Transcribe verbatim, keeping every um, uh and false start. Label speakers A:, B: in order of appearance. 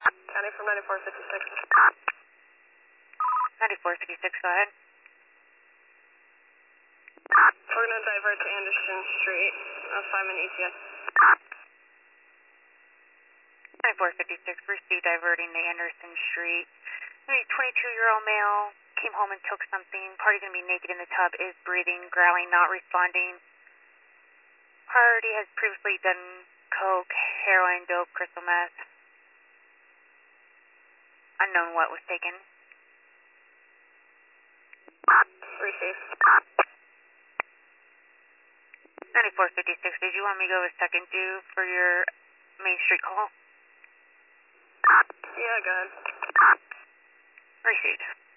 A: County from ninety-four fifty-six.
B: ninety-four fifty-six, go ahead.
A: We're going to divert to Anderson Street, uh, five minute E T A.
B: ninety-four fifty-six, proceed diverting to Anderson Street. Maybe twenty-two-year-old male came home and took something. Party going to be naked in the tub, is breathing, growling, not responding. Party has previously done coke, heroin, dope, crystal meth. Unknown what was taken.
A: Receive.
B: ninety-four fifty-six, did you want me to go with second due for your Main Street call?
A: Yeah, go ahead.
B: Received.